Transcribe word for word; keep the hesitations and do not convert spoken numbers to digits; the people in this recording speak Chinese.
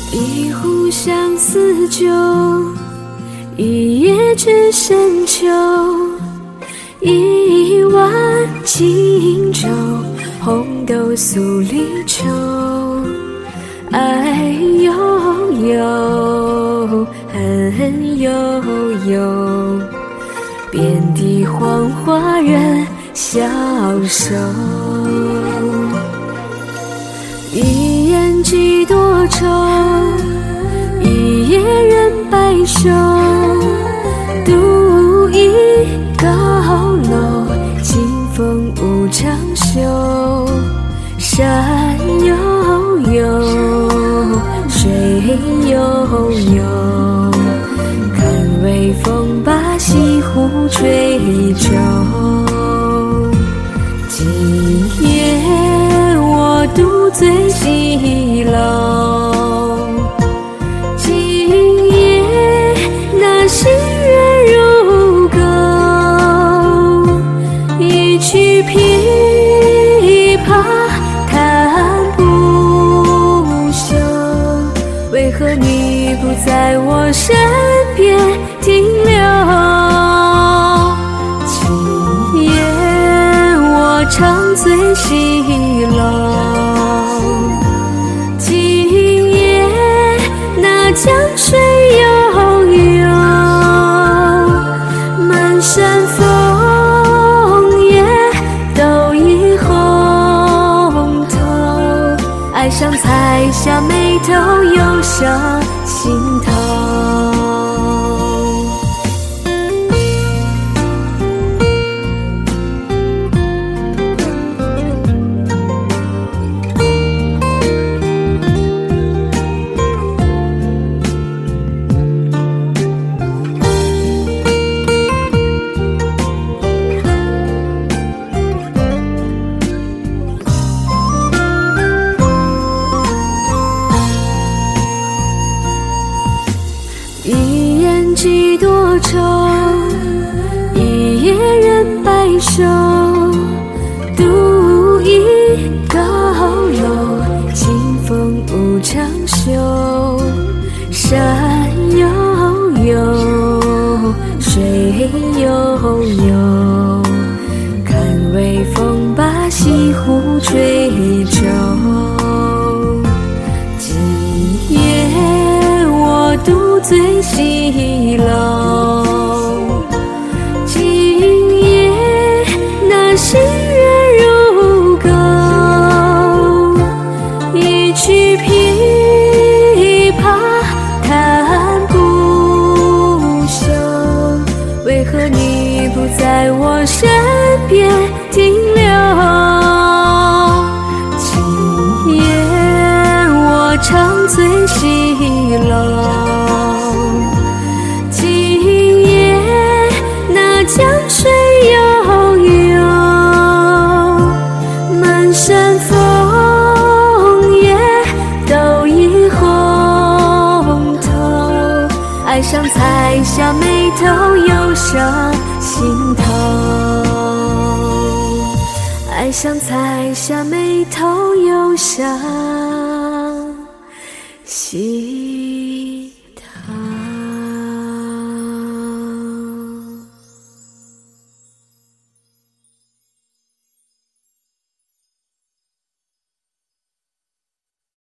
一壶相思酒，一叶知深秋，一碗轻舟，红豆素离愁。爱悠悠，恨悠悠，遍地黄花人消瘦。一言几多愁，一夜人白首。独倚高楼，清风无长袖。山悠悠，水悠悠，看微风把西湖吹皱。今夜我独醉西楼，今夜那星月如钩，一曲琵琶弹不休。为何你不在我身边停留？今夜我长醉西楼，今夜那江水悠悠，满山枫叶都已红透。爱上才下眉头，忧伤心头。一言几多愁，一夜人白首。独倚高楼，清风无长袖。山悠悠，水悠悠，看微风把西湖吹皱。今夜我独醉西楼，今夜那星月如钩，一曲琵琶弹不休。为何你不在我身边停留？今夜我长醉西楼，今夜那江水悠悠，满山枫叶都已红透。爱上才下眉头，忧伤心头。爱上才下眉头，忧伤心